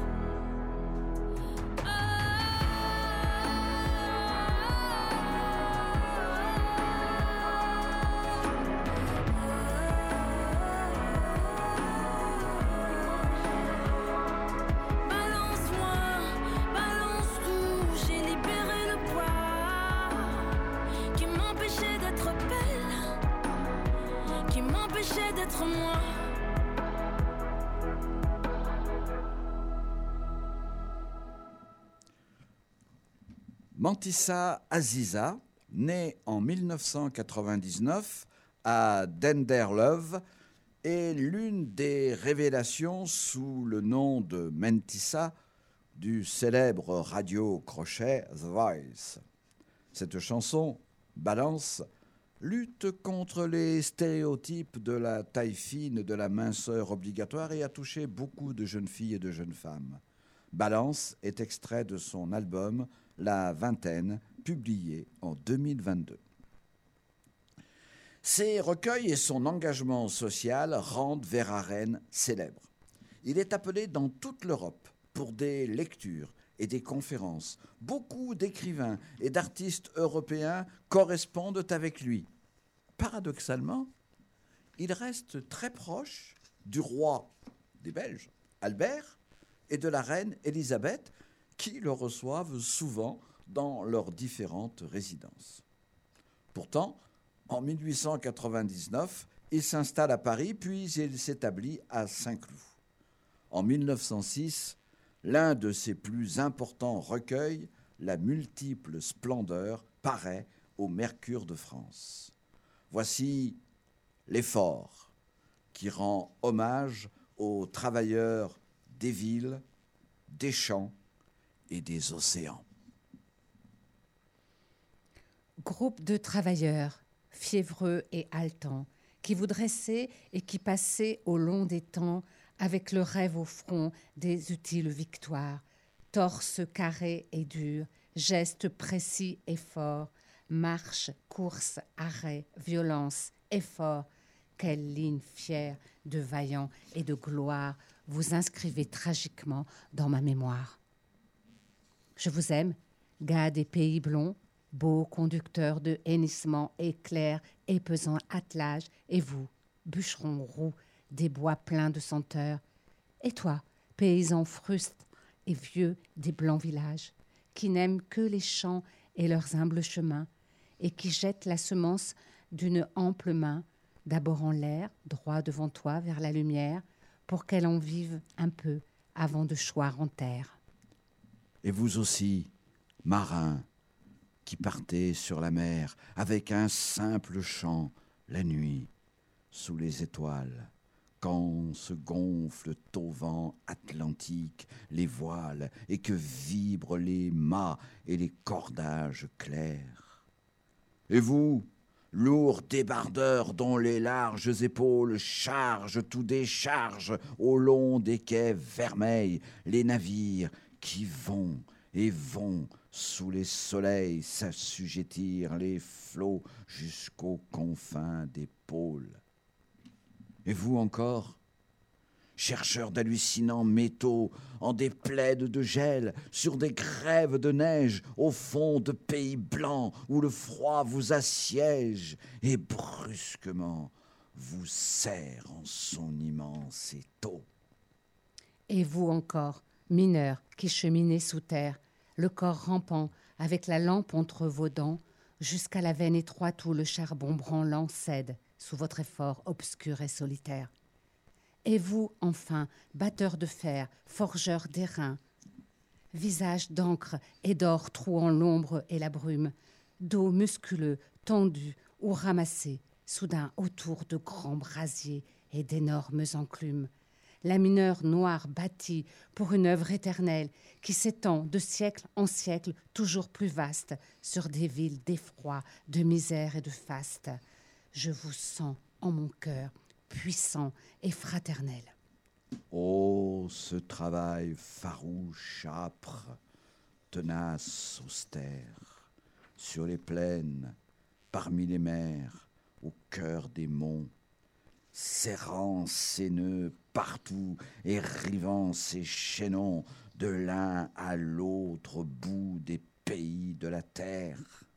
Balance-moi, balance tout, j'ai libéré le poids qui m'empêchait d'être belle, qui m'empêchait d'être moi. Mantissa Aziza, née en mille neuf cent quatre-vingt-dix-neuf à Denderleeuw, est l'une des révélations sous le nom de Mentissa du célèbre radio-crochet The Voice. Cette chanson, Balance, lutte contre les stéréotypes de la taille fine, de la minceur obligatoire et a touché beaucoup de jeunes filles et de jeunes femmes. Balance est extrait de son album La Vingtaine, publié en deux mille vingt-deux. Ses recueils et son engagement social rendent Verhaeren célèbre. Il est appelé dans toute l'Europe pour des lectures et des conférences. Beaucoup d'écrivains et d'artistes européens correspondent avec lui. Paradoxalement, il reste très proche du roi des Belges, Albert, et de la reine Élisabeth, qui le reçoivent souvent dans leurs différentes résidences. Pourtant, en mille huit cent quatre-vingt-dix-neuf, il s'installe à Paris, puis il s'établit à Saint-Cloud. En mille neuf cent six, l'un de ses plus importants recueils, La multiple splendeur, paraît au Mercure de France. Voici L'effort, qui rend hommage aux travailleurs des villes, des champs et des océans. Groupe de travailleurs, fiévreux et haletants, qui vous dressaient et qui passaient au long des temps avec le rêve au front des utiles victoires, torse carré et dur, gestes précis et forts, marche, course, arrêt, violence, effort. Quelle ligne fière de vaillant et de gloire vous inscrivez tragiquement dans ma mémoire. Je vous aime, gars des pays blonds, beau conducteur de hennissement éclair et pesant attelage, et vous, bûcheron roux, des bois pleins de senteurs, et toi, paysan fruste et vieux des blancs villages, qui n'aiment que les champs et leurs humbles chemins, et qui jettent la semence d'une ample main, d'abord en l'air, droit devant toi vers la lumière, pour qu'elle en vive un peu avant de choir en terre. Et vous aussi, marins, qui partez sur la mer avec un simple chant la nuit, sous les étoiles, quand se gonflent au vent atlantique les voiles et que vibrent les mâts et les cordages clairs. Et vous, lourds débardeurs dont les larges épaules chargent ou déchargent au long des quais vermeils les navires qui vont et vont sous les soleils s'assujettir les flots jusqu'aux confins des pôles. Et vous encore, chercheurs d'hallucinants métaux en des plaids de gel, sur des grèves de neige, au fond de pays blancs où le froid vous assiège et brusquement vous serre en son immense étau. Et vous encore, mineurs qui cheminez sous terre, le corps rampant avec la lampe entre vos dents, jusqu'à la veine étroite où le charbon branlant cède sous votre effort obscur et solitaire. Et vous, enfin, batteurs de fer, forgeurs d'airain, visage d'encre et d'or trouant l'ombre et la brume, dos musculeux, tendus ou ramassés, soudain autour de grands brasiers et d'énormes enclumes, lamineur noir bâti pour une œuvre éternelle qui s'étend de siècle en siècle toujours plus vaste sur des villes d'effroi, de misère et de faste. Je vous sens en mon cœur, puissant et fraternel. Oh, ce travail farouche, âpre, tenace, austère, sur les plaines, parmi les mers, au cœur des monts, serrant ses nœuds partout et rivant ses chaînons de l'un à l'autre bout des pays de la terre.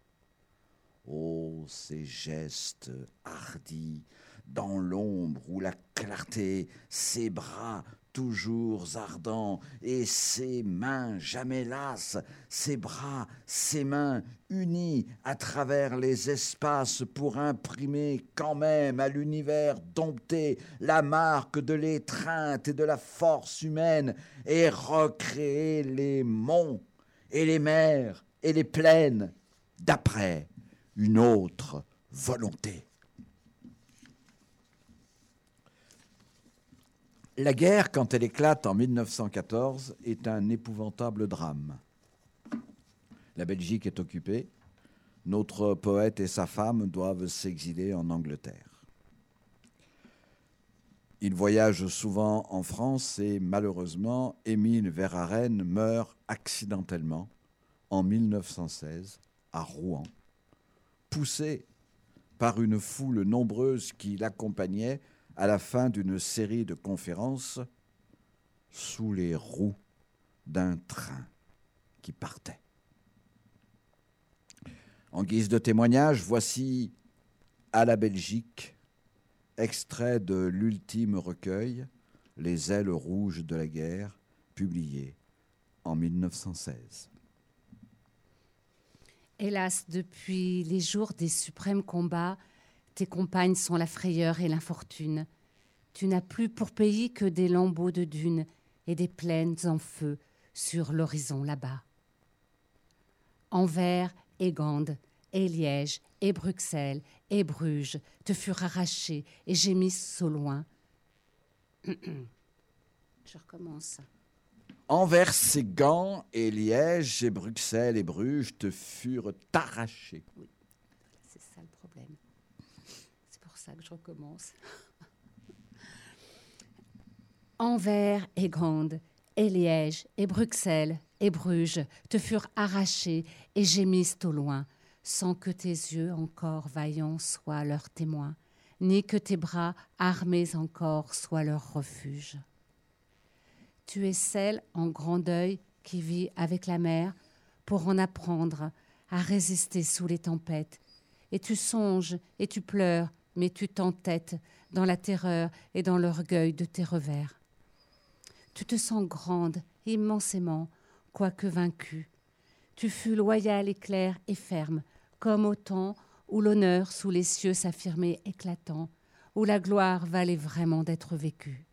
Oh, ces gestes hardis, dans l'ombre ou la clarté, ses bras toujours ardents et ses mains jamais lasses, ses bras, ses mains unis à travers les espaces pour imprimer quand même à l'univers dompté la marque de l'étreinte et de la force humaine et recréer les monts et les mers et les plaines d'après une autre volonté. La guerre, quand elle éclate en mille neuf cent quatorze, est un épouvantable drame. La Belgique est occupée. Notre poète et sa femme doivent s'exiler en Angleterre. Il voyage souvent en France et malheureusement, Émile Verhaeren meurt accidentellement en mille neuf cent seize à Rouen, poussé par une foule nombreuse qui l'accompagnait à la fin d'une série de conférences sous les roues d'un train qui partait. En guise de témoignage, voici À la Belgique, extrait de l'ultime recueil, Les ailes rouges de la guerre, publié en mille neuf cent seize. Hélas, depuis les jours des suprêmes combats, tes compagnes sont la frayeur et l'infortune. Tu n'as plus pour pays que des lambeaux de dunes et des plaines en feu sur l'horizon là-bas. Anvers et Gand, et Liège, et Bruxelles, et Bruges te furent arrachés et gémissent au loin. Je recommence. Anvers et Gand, et Liège, et Bruxelles, et Bruges te furent arrachés. Oui, c'est ça le problème. C'est pour ça que je recommence. Anvers et Gand, et Liège, et Bruxelles, et Bruges te furent arrachés et gémissent au loin, sans que tes yeux encore vaillants soient leurs témoins, ni que tes bras armés encore soient leur refuge. Tu es celle en grand deuil qui vit avec la mer pour en apprendre à résister sous les tempêtes. Et tu songes et tu pleures, mais tu t'entêtes dans la terreur et dans l'orgueil de tes revers. Tu te sens grande, immensément, quoique vaincue. Tu fus loyale et claire et ferme, comme au temps où l'honneur sous les cieux s'affirmait éclatant, où la gloire valait vraiment d'être vécue.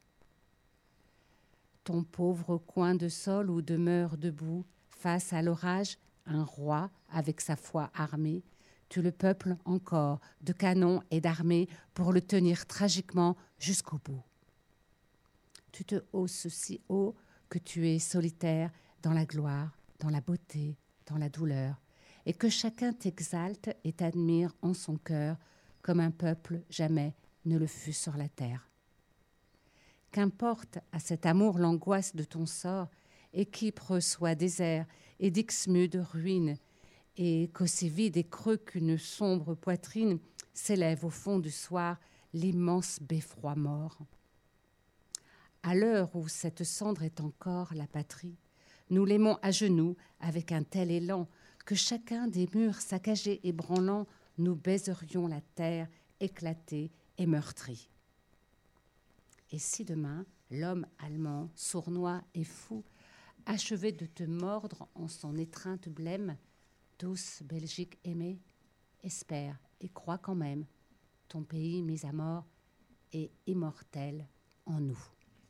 Ton pauvre coin de sol où demeure debout, face à l'orage, un roi avec sa foi armée, tu le peuples encore de canons et d'armées pour le tenir tragiquement jusqu'au bout. Tu te hausses si haut que tu es solitaire dans la gloire, dans la beauté, dans la douleur, et que chacun t'exalte et t'admire en son cœur comme un peuple jamais ne le fut sur la terre. Qu'importe à cet amour l'angoisse de ton sort, et qu'Ypres soit désert et d'Ixmude ruine, et qu'aussi vide et creux qu'une sombre poitrine s'élève au fond du soir l'immense beffroi mort. À l'heure où cette cendre est encore la patrie, nous l'aimons à genoux avec un tel élan que chacun des murs saccagés et branlants nous baiserions la terre éclatée et meurtrie. Et si demain, l'homme allemand, sournois et fou, achevait de te mordre en son étreinte blême, douce Belgique aimée, espère et crois quand même, ton pays mis à mort est immortel en nous.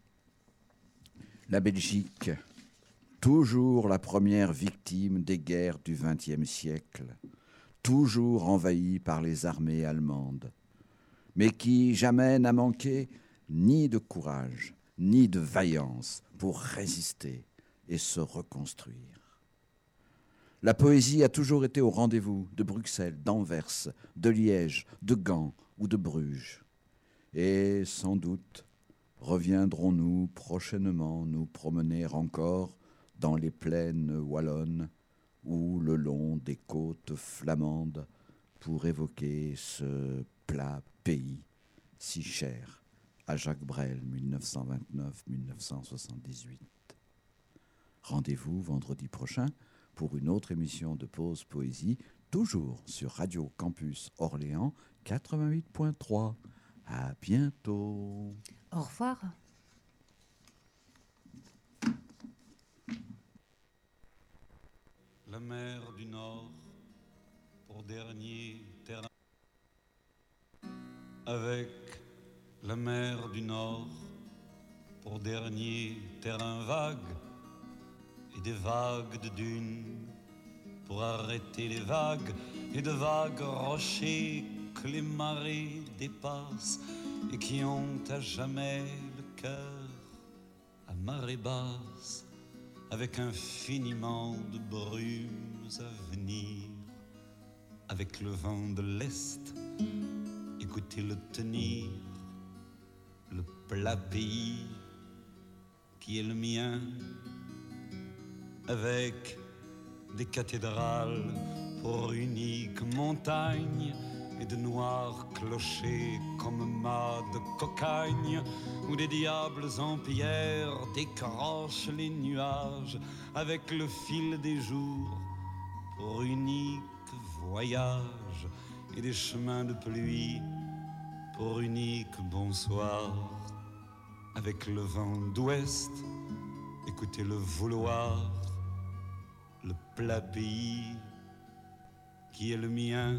La Belgique, toujours la première victime des guerres du vingtième siècle, toujours envahie par les armées allemandes, mais qui jamais n'a manqué ni de courage, ni de vaillance pour résister et se reconstruire. La poésie a toujours été au rendez-vous de Bruxelles, d'Anvers, de Liège, de Gand ou de Bruges. Et sans doute reviendrons-nous prochainement nous promener encore dans les plaines wallonnes ou le long des côtes flamandes pour évoquer ce plat pays si cher à Jacques Brel, mille neuf cent vingt-neuf à mille neuf cent soixante-dix-huit. Rendez-vous vendredi prochain pour une autre émission de Pause Poésie, toujours sur Radio Campus Orléans quatre-vingt-huit point trois. À bientôt. Au revoir. La mer du Nord pour dernier terrain. Avec la mer du Nord pour dernier terrain vague et des vagues de dunes pour arrêter les vagues et de vagues rochers que les marées dépassent et qui ont à jamais le cœur à marée basse avec infiniment de brumes à venir, avec le vent de l'Est, écoutez-le tenir, le plat pays qui est le mien, avec des cathédrales pour unique montagne et de noirs clochers comme mâts de cocagne, où des diables en pierre décrochent les nuages avec le fil des jours pour unique voyage, et des chemins de pluie pour unique bonsoir, avec le vent d'ouest, écoutez le vouloir, le plat pays qui est le mien,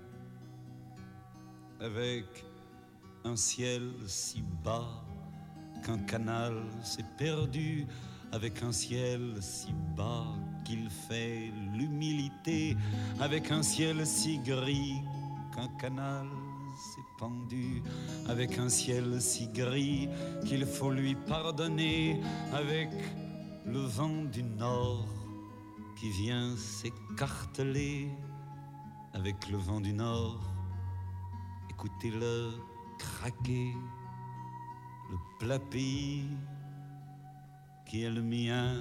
avec un ciel si bas qu'un canal s'est perdu, avec un ciel si bas qu'il fait l'humilité, avec un ciel si gris qu'un canal s'est pendu, avec un ciel si gris qu'il faut lui pardonner, avec le vent du nord qui vient s'écarteler, avec le vent du nord, écoutez-le craquer, le plat pays qui est le mien,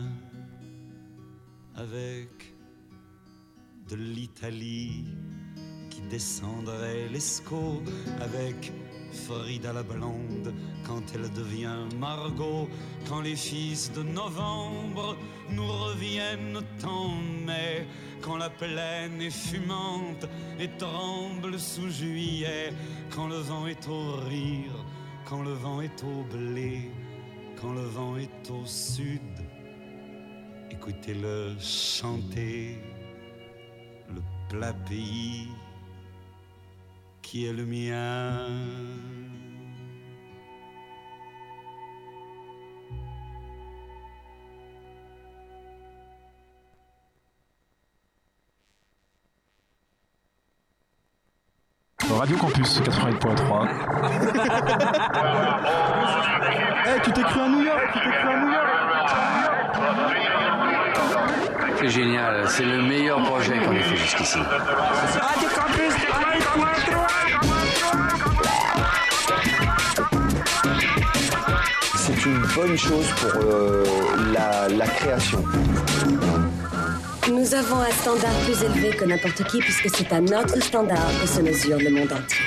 avec de l'Italie qui descendrait l'Escaut, avec Frida la blonde quand elle devient Margot, quand les fils de novembre nous reviennent en mai, quand la plaine est fumante et tremble sous juillet, quand le vent est au rire, quand le vent est au blé, quand le vent est au sud, écoutez-le chanter, le plat pays qui est le mien. Radio Campus quatre-vingt-huit point trois. Hey, tu t'es cru à New York, tu t'es cru à New York. C'est génial, c'est le meilleur projet qu'on ait fait jusqu'ici. Radio Campus quatre-vingt-huit point trois. C'est une bonne chose pour euh, la, la création. Nous avons un standard plus élevé que n'importe qui puisque c'est à notre standard que se mesure le monde entier.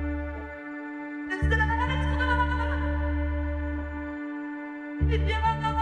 Au-delà des êtres, des êtres,